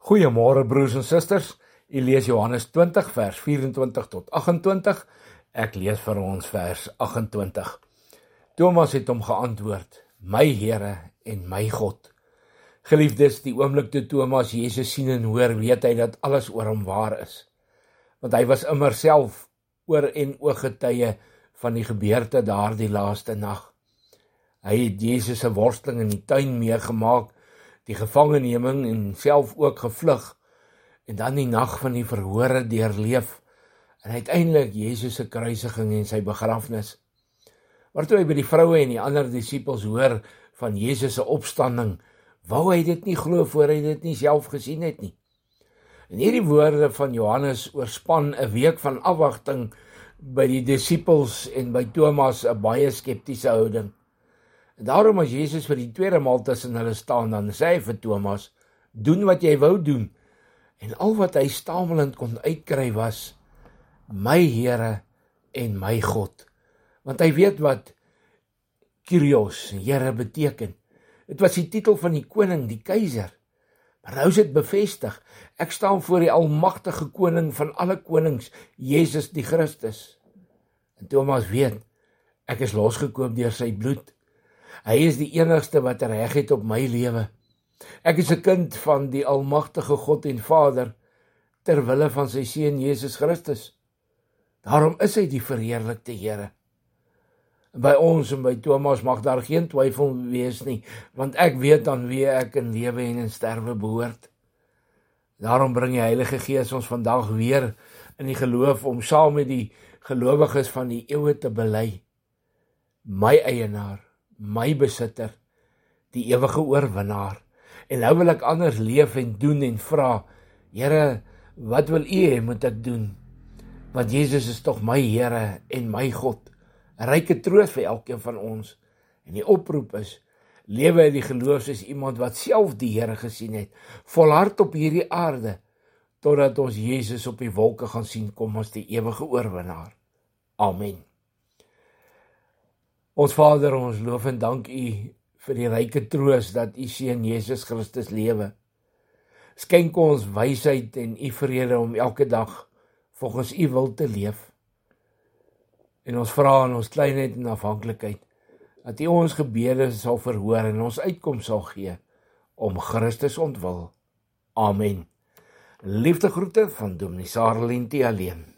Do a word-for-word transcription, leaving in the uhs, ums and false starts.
Goeiemôre broers en susters, u lees Johannes twintig vers vyf-en-twintig tot agt-en-twintig, ek lees vir ons vers agt-en-twintig. Thomas het hom geantwoord, my Here en my God. Geliefdes, die oomblik toe Thomas Jesus sien en hoor, weet hy dat alles oor hom waar is. Want hy was immer self oor en ooggetuie van die gebeurte daardie laaste nag. Hy het Jesus se worsteling in die tuin meegemaak, die gevangeneming en self ook gevlug, en dan die nag van die verhore deurleef, en uiteindelik Jesus se kruisiging en sy begrafnis. Maar toe hy by die vroue en die ander disippels hoor van Jesus se opstanding, wou hy dit nie glo voor hy dit nie self gesien het nie. En hierdie woorde van Johannes oorspan 'n week van afwagting by die disippels en by Thomas 'n baie skeptiese houding. En daarom as Jesus vir die tweede maal tussen hulle staan, dan sê hy vir Thomas, doen wat jy wou doen. En al wat hy stamelend kon uitkry was, my Here en my God. Want hy weet wat Kyrios, Here, beteken. Dit was die titel van die koning, die keiser. Maar nou is dit bevestig, ek staan voor die almagtige koning van alle konings, Jesus die Christus. En Thomas weet, ek is losgekoop deur sy bloed. Hy is die enigste wat reg het op my lewe. Ek is 'n kind van die almagtige God en Vader, ter wille van sy seun Jesus Christus. Daarom is hy die verheerlikte Here. By ons en by Thomas mag daar geen twyfel wees nie, want ek weet aan wie ek in lewe en in sterwe behoort. Daarom bring die Heilige Gees ons vandag weer in die geloof om saam met die gelowiges van die eeue te bely. My eienaar, my besitter, die ewige oorwinnaar. En nou wil ek anders leef en doen en vra, Here, wat wil U hê moet ek doen? Want Jesus is tog my Here en my God. 'n Ryke troos vir elkeen van ons. En die oproep is, lewe uit die geloof soos iemand wat self die Here gesien het, volhard op hierdie aarde, totdat ons Jesus op die wolke gaan sien kom as die ewige oorwinnaar. Amen. Ons Vader, ons loof en dank U vir die ryke troos dat U seun Jesus Christus lewe. Skenk ons wysheid en U vrede om elke dag volgens U wil te leef. En ons vra in ons kleinheid en afhanklikheid dat U ons gebede sal verhoor en ons uitkoms sal gee om Christus ontwil. Amen. Liefdegroete van Dominee Sarah Lentie alleen.